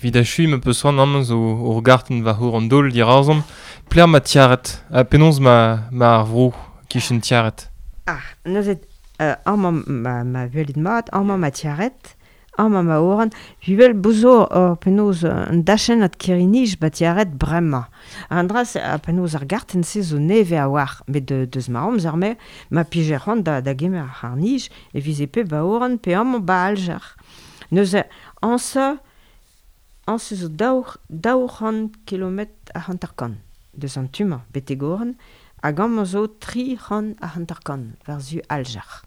vidachu me peus soan amz o garten va hor an dol dirazon. Pler ma tiaret, a penons ma ar vrou kichen tiaret. Neuzet ma velit mat, ma tiaret, ma oran, vivel bozo penaos un dachen at kirinij ba tiaret bremma. Andras penaos ar garten se zo neve a war, met deus ma omz ar me, ma pijeran da gemer ar nij, e vize pe ba oran pe ba aljar. Neuze ansa zo daouc'han kilomet a hantarkan, deus an tuma, bete goren, hag an zo 300 a hantarkan, varzu aljar.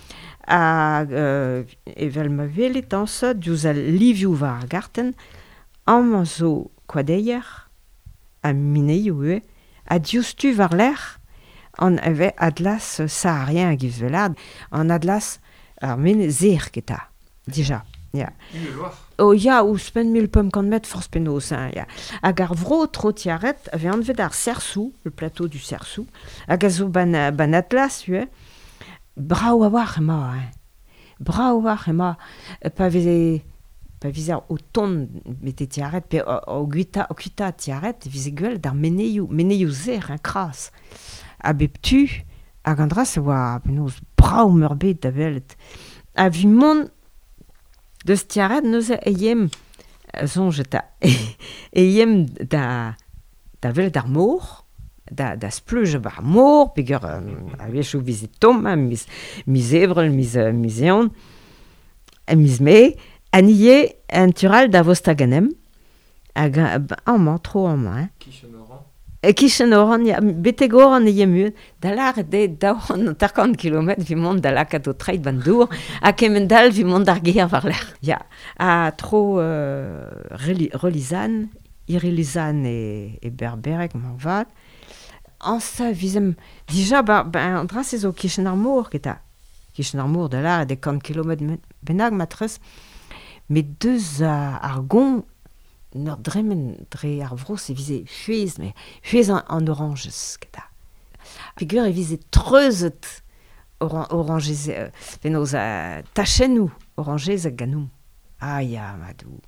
Evel ma velet ansa, diouz a livioù war garten, an zo kwadeier, a mineioù a diouz tu war l'er, an eve adlas saharien a giz velad, an adlas ar mene zer keta, dija. Ya. Ya, ou spen 1000 pommes quand met force penos, ya. Hag ar vro tro tiaret, ave anvet ar Sersou, le plateau du Sersou, hag a zo ban atlas, brao a war ema, brao a war ema, pa vize o ton mette tiaret, pe o guita tiaret, vize gwell d'ar meneioù zer, kras. A bep tu, hag an dras a oa penos brao merbet da velet. A vi mon deus tiaret neuze eiem zonjeta eiem da velet ar mor, da spleuj bar mor, peogwir a vechou vizit tom, miz evrel, miz eon, miz me, anie un tural da vostaganem, hag an tro an ma. Kichen oran, ya, bete goran eiem uet, da lar de daouan 50 km vi mont da lakat o treit ban dour, ha kemendal vi mont ar ger war l'er. Ya, a tro relizan, irilizan e berberek man vat. Ansa vizem, dija, an dras ezo kichen ar mor keta. Kichen ar mor da lar de 50 km benag matres, met deus ar gont, nor dremen dre ar vro se vize fuez an oranges keta. Peogwir e vize treuzet oranges, penaos tachenou oranges a ganoum. Ya, madou.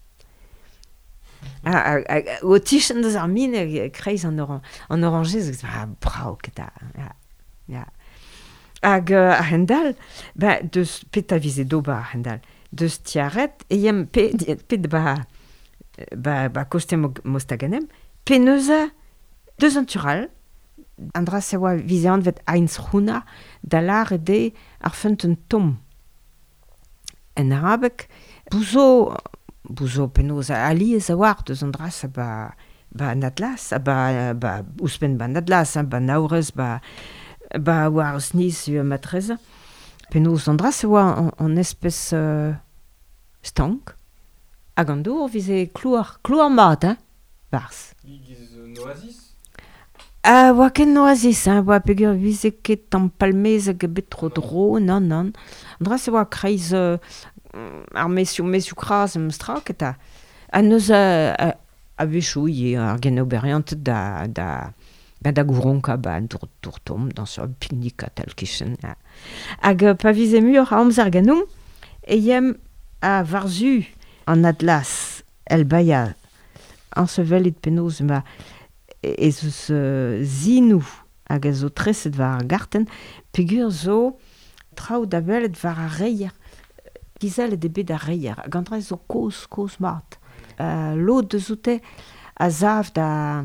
O tichen deus ar mine kreiz an oranges, brao keta. Ya. Hag a hendal, deus pet a vize doba a hendal, deus tiaret, eiem pet ba kostem mostaganem, pe neuze deus an tural, an dras e oa vize anvet Heinz Runa, da lar ede ar fent un tom. En arabek, bouzo penaos a liez a war deus an dras ba an atlas, ba ouspen ba an atlas, ba naourez, ba war sniz matreza. Penaos an dras e oa an espèce stank, hag an dour vize klouar mat, bars. Giz noazis? Oa ken noazis, oa peogwir vize ket an palmez hag bet tro dro, nan. An dras e oa kreiz ar mesioù kras am strak eta. A neuz a vechou ye ar gen oberiant da gouronka an dour tom, dans sur piknik a tal kichen. Hag pa vize mur a amzer ganoum, eiem a varzu an atlas el baya an sevelit penaos ma ez eus zinou hag ez zo treset war ar garten, peogwir zo traoù da welet war ar reier, gizel e bet ar reier, hag an dra zo koz mat. Lod deus oute a zav da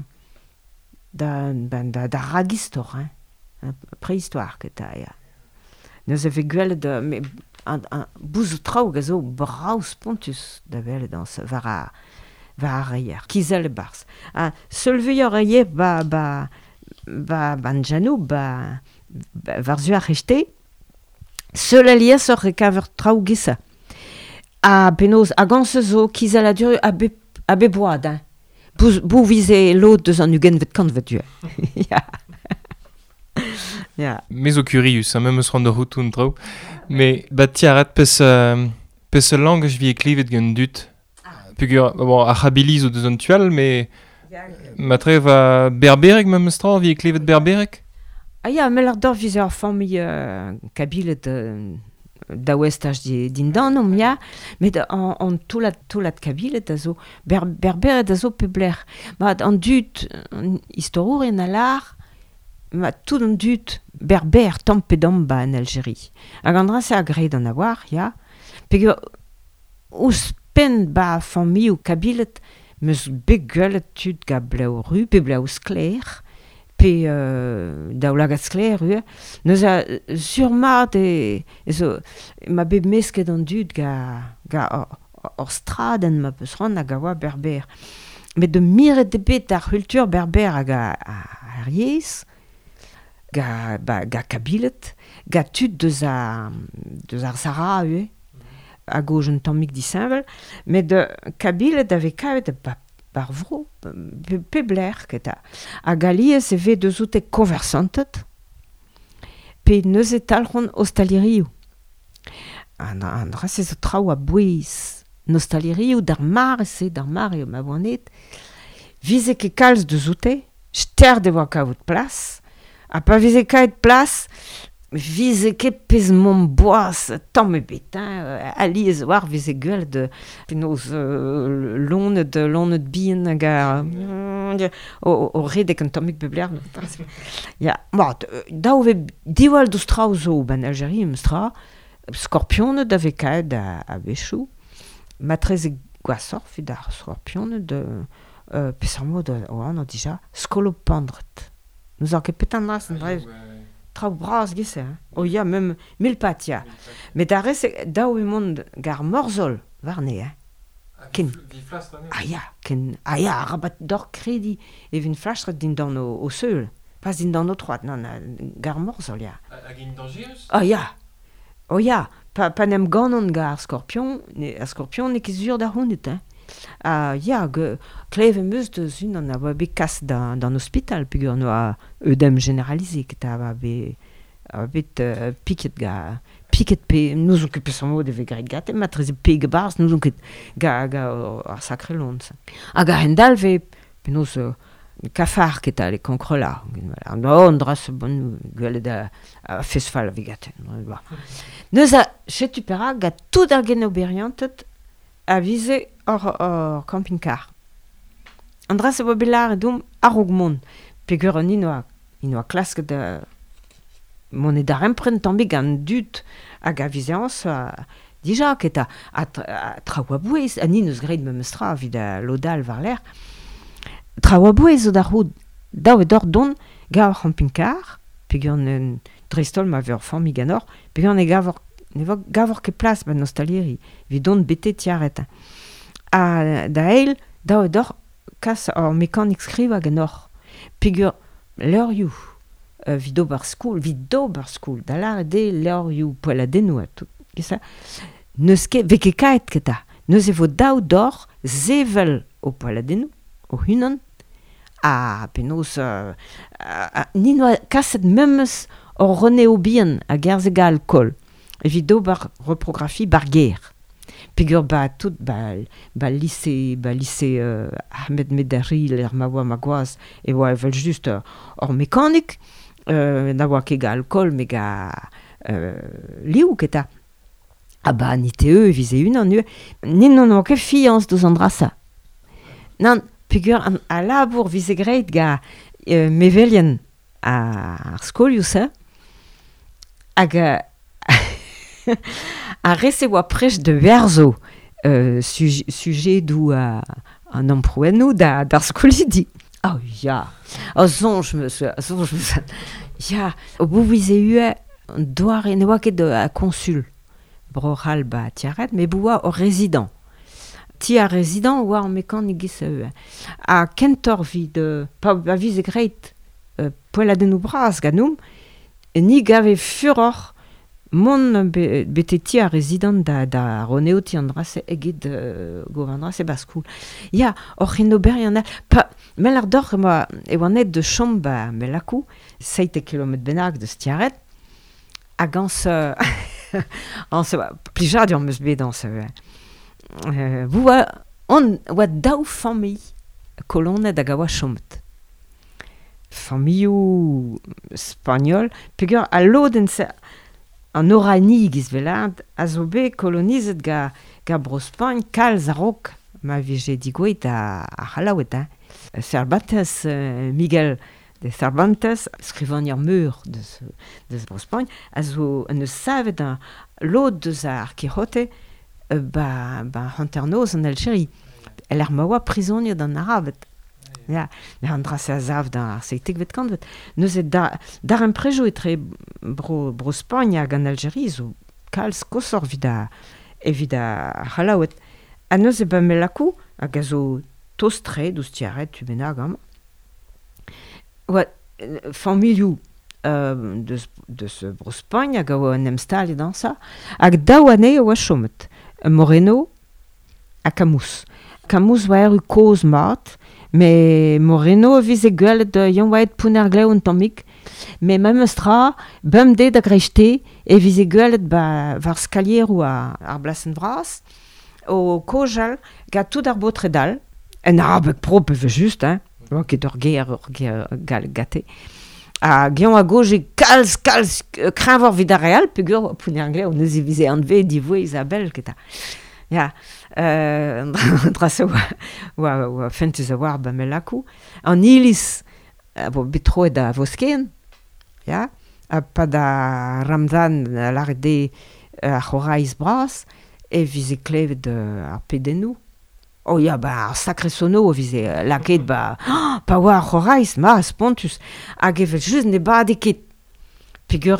ragistor, prehistoire keta, ya. Neus e ve gwelet bouz traoù gazo brao spontus da welet war ar reier, kizel e bars. Seulveuior reier ban janou, varzu ar rejte, seul alies ur rekaver traoù gesa. A penaos, hag an se zo kizel a dur a be boad, bou vize lod deus an ugen vet kant vet dur. Ya. Mezo curius, même eus ran da houtoun traoù. Me tiaret pes langaj vi e klivet gant dut. Peogwir, a c'habiliz o deus an tual, me matre va berberek même eus tra, vi e klivet berberek? Ya, mel ar dor vize ar familh kabilet da ouestach din danom, ya, met an toulat kabilet a zo, berberet a zo pebler. Mat an dut, historien a lar, ma tout an dut berber tampedamba en Algérie. Hag an dra se a gred an a war, ya, peogwir ouz pen ba familh kabilet, meus begwelet tud ga blau ru, pe blau skler, pe daoulagat skler, neus a surmat zo, ma be mesket an dud ga or straden ma peus ran hag a oa berber. Met de miret de bet ar cultur berber hag a riez, ga kabilet, ga tud deus ar zara, a gauche un tammig disinvel, met de kabilet ave kavet par vro, pe bler ket a. A galiez e ve deus outek konversantet, pe neus e talc'hon ostalirioù. An dra se zo traoù a bouez nostalirioù d'ar mar eo ma voanet, vize ket kalz deus outek, ster de oa kaout plas, a pa vize kaet plas, vize ket pez mont boaz tamm betin, ali ez war vize gwell de penaos lonet bien hag o redek an tammig bebler. Ya, daou ve diwall deus traoù zo ben Algérie em stra, skorpionet ave kaet a vechou, matrez e gwasor vid ar skorpionet pez ar mod o an dija skolopandret. Nous ar ket petan nas an drev traoù bras gese, o ya, mem mil pat, ya. Met a rez daou e mont gar morzol, varne, ken... ya, rabat d'or kredi, e vin flastret din dan o seul, pas din dan o troad, nan, gar morzol, ya. Hag in dangerus? O ya, pa nem ganon gar skorpion, a skorpion ne ket sur da honet, ya, klev emeus deus un an a oa bet kas dan ospital, peogwir no a eudem generalize ket a oa bet piket pe, nous on ket peus an mod eve gret gate, matrez e peg barz, nous on ket ga ar sakre lont. Hag a rendal ve, penaos kafar ket a le konkrela. An dra se bon gwelet a festival a vegaten. Neus a chetu perak ga tout ar gen oberiantet a vize or camping-car. An dra se oa belar e dom arogmont, peogwir an ino a klasket mon e dar empren tammig an dut hag a vizeans dija ket a traoù a bouez, an inoz gred me meustra vid a lodal var l'er. Traoù a bouez o da roud daou e dor don ga or camping-car, peogwir an drestol ma veur famig an or, peogwir ne gavor ket plas ben nostaliri, vid don bete tiaret. A da eil, daou e dor kas or mekanik skriv hag an or, peogwir leurioù, vid ober skoul, da lar de leurioù poeladennoù a tout, kesa, neus ket, veke kaet ket a, neus e vo daou dor zevel o poeladennoù, o hunan, a penaos, nino a kaset memes or rene o bihan a gerzega alkol, evit ober reprografi bar ger. Peogwir tout lycée Ahmed Medari l'er ma oa ma gwaz e oa evel just or mekanik, na oa ket ga alkol me ga liou ket a. Nite vize un an nin an oa ket fians deus an dra sa. Nan, peogwir a labour vize gret ga mevelien ar skolioù sa, hag a rese oa prej de verzo sujet d'ou an emprouennoù d'ar skolidi. Ya, o zonj meus, ya, o bouvize ue doare ne oa ket a konsul broral tiaret, me boua o rezidant. Ti a rezidant oa an mekanik gese ue. A kentor vid, pa vize greit poeladennoù bras ganoum, ni gave furor mon bete ti a rezidant da roneo ti an dra se eget govan dra se baskoul. Ya, or c'hen ober yan pa, mel ar dor e oa net de chom melakou, 7 km bennak de stiaret, hag ans plija dur meus bet ans oa daou familh kolonet hag a oa chomet. Familhou spagnol, peogwir a lodenn se an Orani gizvelad, a zo bet kolonizet ga Brospagne, kalz a rok, ma vije digouet a c'halaouet, Cervantes, Miguel de Cervantes, skrivanier meur de Brospagne, a zo ne savet an lod deus ar Quixote, ba hanternoz an Algérie. El ar maoa prisonier d'an aravet. Ja, ne an dra se a zav d'an ar seitek vet kant vet. Neus dar an prejo etre Brospagne hag an Algérie, zo kalz kosor evit a c'halaouet. A neus ba melakou, hag a zo tostre douz tiaret tu benag am. Oa, familioù deus Brospagne hag a oa an emstallet an sa, hag daou ane oa chomet. Moreno a Camus. Camus war u koz mat, me Moreno vize gwelet yon waet pouner gleo un tammik, me mem eustra, bem de da grejte, e vize gwelet var skalier ou ar blasen vras, o kozhal, ga tout ar botredal, en arabek pro peuvent just, ket ur gal gate, a gion a goje kalz kravor vid ar real, pegur pouner gleo, neuze vize an ve divoe Isabel, keta. Ja, dra se oa fentez a war ba melakou. An ilis, betroet da vosken, ja, pa da Ramzan larde a c'horaiz bras, e vize klevet ar pedennou. Oh ya, ba ar sakre sono vize laket pa oa ar c'horaiz, ma spontus. Hag evel just ne bade ket. Pegur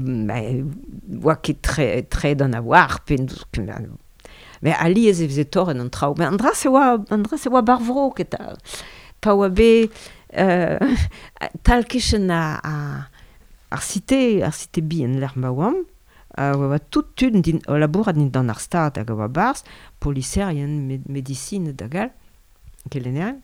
oa ket tre d'an a war, mais ali ez vize torren an traoù. Mais andra se oa barvro ket pa oa be talkechen ar cité bien l'er maouam, oa tout tud din o labourat din dan ar stad hag oa barz, policerien, medicine da gal, kelenel,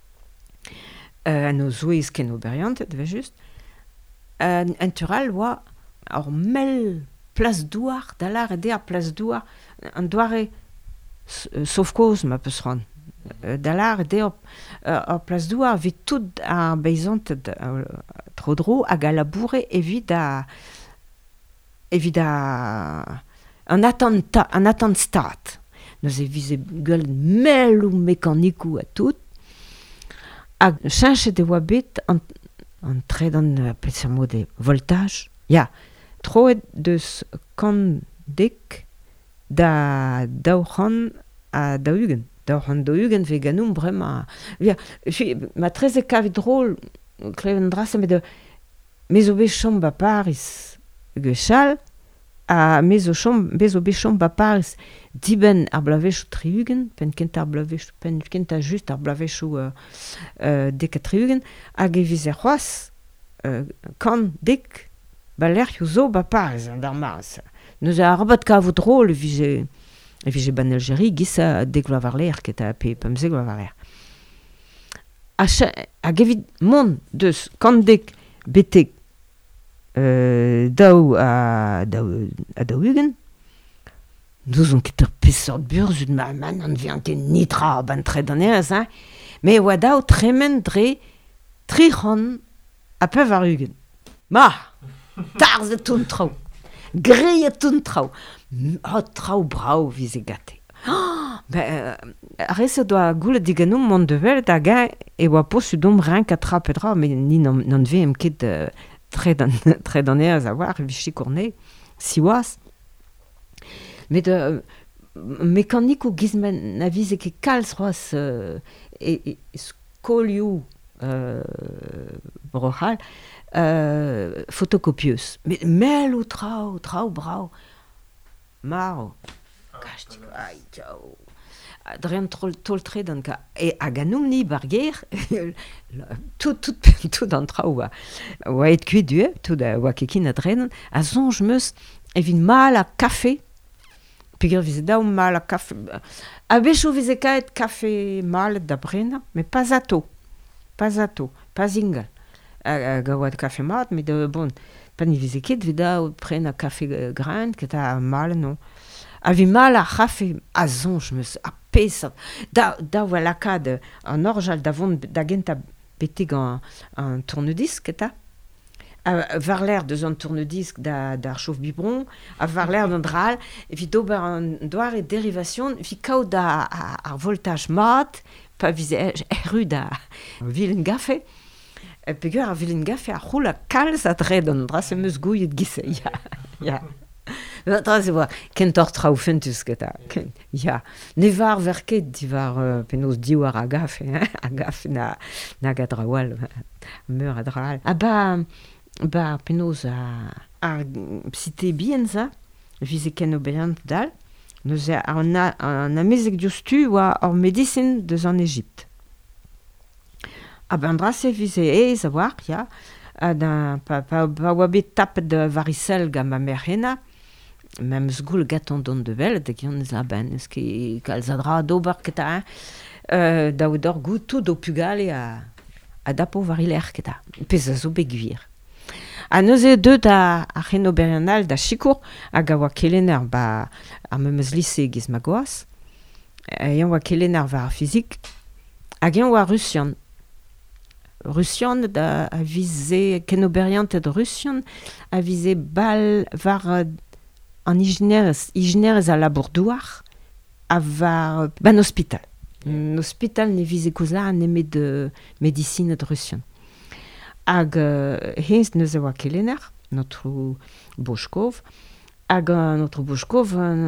an o zouez ken oberiant, dve just, entural oa ar mel place douar, da lar e ar place douar, an doare sauf koz ma peus ran. Da lar e ar place douar vit tout ar beizant tro-dro hag a laboure evit an attend stad. Neus e vize gwelet mel ou mekanikou a tout, hag cheñchet e oa bet an tredan petzermo de voltage. Ya, troet deus kandek da daouc'han a daougen. Daouc'han daougen ve ganoum bremañ. Ma treze kavet drôle, kleven drase, me zo bet chom ba Paris gwechal, a me zo bet chom ba Paris diben ar blavechou triugen, pen kent a just ar blavechou dek a triugen, hag e vize c'hoaz kandek ba lerc'hioù zo ba Paris an dar maas. Neus a arabat ka vo drôle vije ban Algérie gisa dek glav ar ler ket a pe pemze glav ar ler. Hag evit mont deus kandek betek daou a daougen, nous on ket ur pesort burzud ma man an vian ket nitra ban tred an eaz, me oa daou tremen dre tri c'han a pev ar ugen. Ma, tarz e toun traoù. Greye toun traoù. Traoù brao vize gate. Arese doa goulet diganoum mont de vel da ga e oa posu dom renk a tra pedra, me ni nan veem ket tre d'an eaz a war, vichy kourne, siwaz. Me de mekanik ou gizmen na vize ket kalz roaz e skolioù brochal, photocopieuse. Mais mel ou trao brao. Maro. Kach, ai, ciao. Drean tol tre d'an ka. E a ganoum ni barger, tout d'an trao oa et kuit tout oa kekin a drean, a zonj meus evit mal a kafe, peogwir vize daou mal a kafe. A bechou vize kaet kafe mal da brena, mais pas ato, pas ingal. Hag a oa de kafe mat, mais de bon, pa ni vize ket vida o pren a kafe grain, ket a mal, non. A vi mal a kafe a zonj meus, a pesat. Da oa lakad an orjal da vont da gent a betek an tournedis, ket a. Var l'air de zon tourne-disque d'ar chauffe biberon, var l'air d'un dral, et puis d'ober un doar et dérivation, puis kaout ar voltage mat, pas visé rue da vilen gaffe, et puis ar vilen gaffe a roule a kalz a dre d'un dra se meus gouillet gisse, ya. Dra se voir, kentor traoufentus ket ya. Ne var verket di var penaos diwar a gaffe, na gadrawal, meur a dral. Ba penaos ar psite bien za, vize ken obeant dal, neus an amezek diostu oa ar medicine deus an Egypte. An dra se vize a war, ya, pa oa bet tapet de varicelle gant ma mère henna, même zgoul gaton don de vel, de gion eus ben, eus ket kalz a dra d'ober keta, daou d'or goutou do pugale a dapo variler keta, pez a zo bet gwir. A neuze deud a c'hen oberional da chikour hag a oa kelener ba ar memeus lise giz ma goaz, yon oa kelener va ar fizik, hag yon oa Russian. Russian da a vize ken oberiantet Russian a vize bal var an ijinerez a labourdouar a var ban hospital. An hospital ne vize kouzla an eme de medicine de Russian. Hag hens neus a oa kelener, notre Bochkov, hag notre Bochkov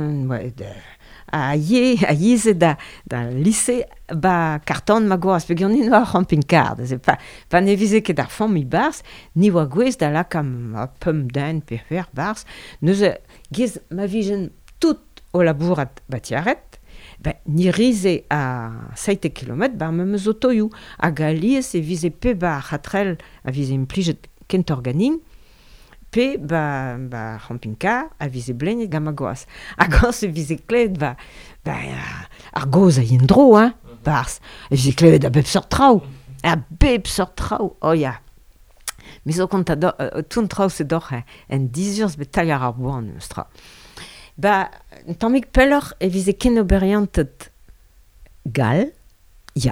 a yeze da lycée ba karton ma goaz, pe gant eno ar camping-car, pa ne vize ket ar fammi bars, ni oa gwez da lakam a pum den pe fer bars, neus gez ma vijen tout o labourat batiaret, ni rize a 7 km ba memeus o toioù, hag a liez e vize pe ba c'hatrel a vize implijet kentor ganin, pe ba camping-car a vize blennet gant ma goaz. Hag an se vize klevet ar goz a yen dro, bars. E vize klevet a bep sort traoù. A bep sort traoù, oh ya. Me zo kont toun traoù se doc en 10 ur bet tagliar ar boan eus tra. Tammig peller e vize ken oberiantet gal, ya.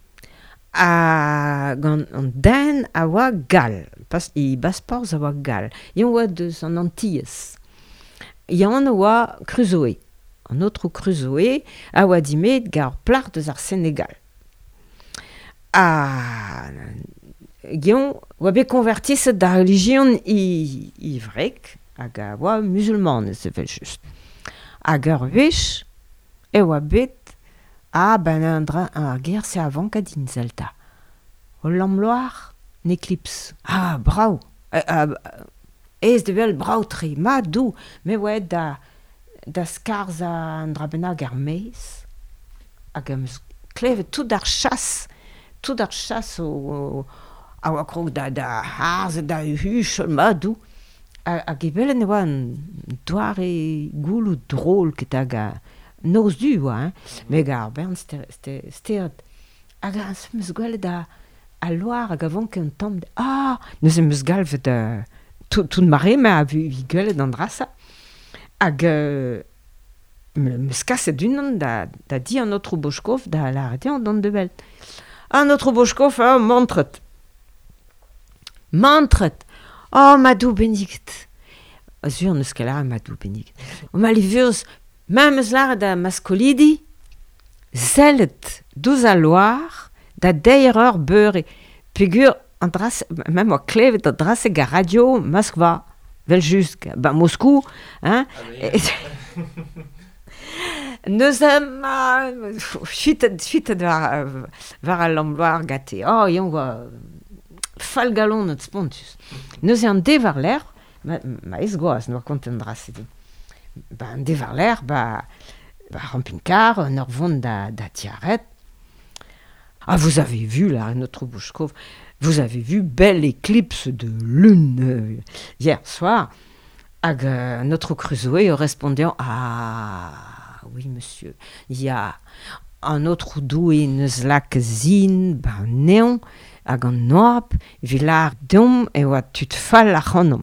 Gant an den a oa gal, pas i baspors a oa gal. Yon oa deus an Antilles. Yon oa Crusoe. An outro Crusoe a oa dimet gar plar deus ar Senegal. Yon oa bet konvertiset da religion ivrek, hag a oa musulman ez evel just. Hag ur wech e oa bet an ger se avant kadin zelta. O lamloar n'eclipse. Brau. Ez de vel brau tre, ma dou. Me oa da skarz an drabenag ar meiz. Hag eus klevet tout ar chas o a oa krog da harz da huchol, ma dou. Hag evel ne oa an doar e goulou drôle ket hag a noz du oa, me gar bern steot. Hag a meus gwelet a loar hag avon ken tamm neus meus galvet tout mare me a vu gwelet an drasa. Hag meus kaset unan da di an outro Bochkov da la rete an don de belt. An outro Bochkov mantret. Madou benigt. Zur neus ket la madou benigt. O ma livurz même eus lar da maskolidi, zellet douz a loar da deier ur beure. Pegur an dras, même oa klevet an drase ga radio Moskva, vel just, Moscou, hein. Neus chutet war a lamloar gate. Yon oa fall galon et spontus. Neus an de war l'air, ma ez goaz, noa kont an drase din. An de war l'air, camping-car, un ur vont da tiaret. Vous avez vu, là, notre Bochkov, vous avez vu belle éclipse de lune hier soir. Notre Crusoe répondait oui, monsieur, il y a un autre doué neus lak zin, néon, hag an noap, vilar dom e oa tut fall a c'hanom.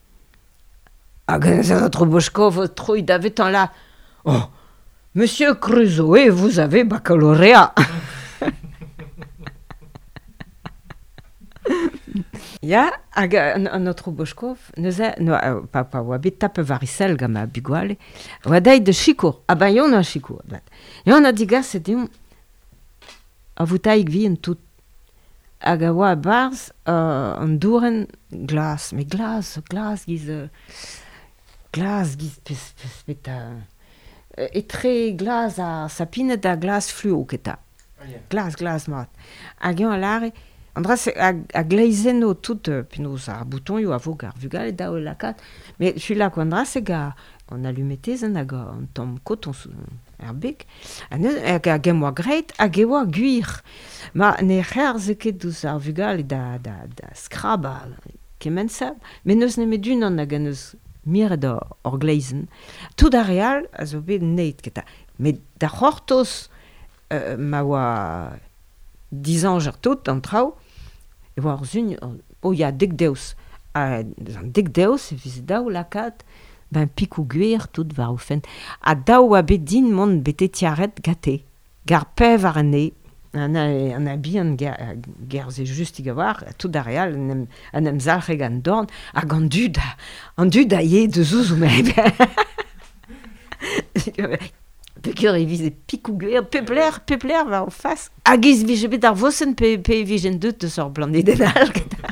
Notre Bochkov trouille davet an la. Oh, monsieur Crusoe, vous avez baccalauréat. Ya, hag an otro bochkov, neuze, no, pa oa bet tape varicel gam a bugoale, oa deit de chikour, a ben yon a chikour, bat. Yon a digas et yon, a voutaik vi en tout, hag a oa barz, an douren glas, me glas giz, pet etre glas a sapinet a glas fluo keta. Glas mat. Hag yon a lare, Andras a glazeno tout penaos ar bouton yo a vo gar vugal e daou lakat. Mais celui-là qu'on Andras on allumetezen hag an tom koton ar bek. Hag a gemoa greit hag eoa guir. Ma ne c'herze ket douz ar vugal e da skrab a kemensab. Mais neus ne medun an hag neus miret or glazen. Tout a real a zo bet neid keta. Mais da c'hortoz ma oa 10 ans tout an trao, e oa ar zun, ya dek deus. Dek deus, e vize daou lakat, ben pikou gwir tout var oufen. A daou a bet din mont bete tiaret gate, gar pev ar ne, an a bihan gerze just i gawar, tout da real, an em zalc'h an dorn, hag an dud a ye de zouz ou meb. Pekur e vize pikou gwir, pepler va o fas. Hag iz vije bet ar vosen pe vijen deut eus ur blandet den alg.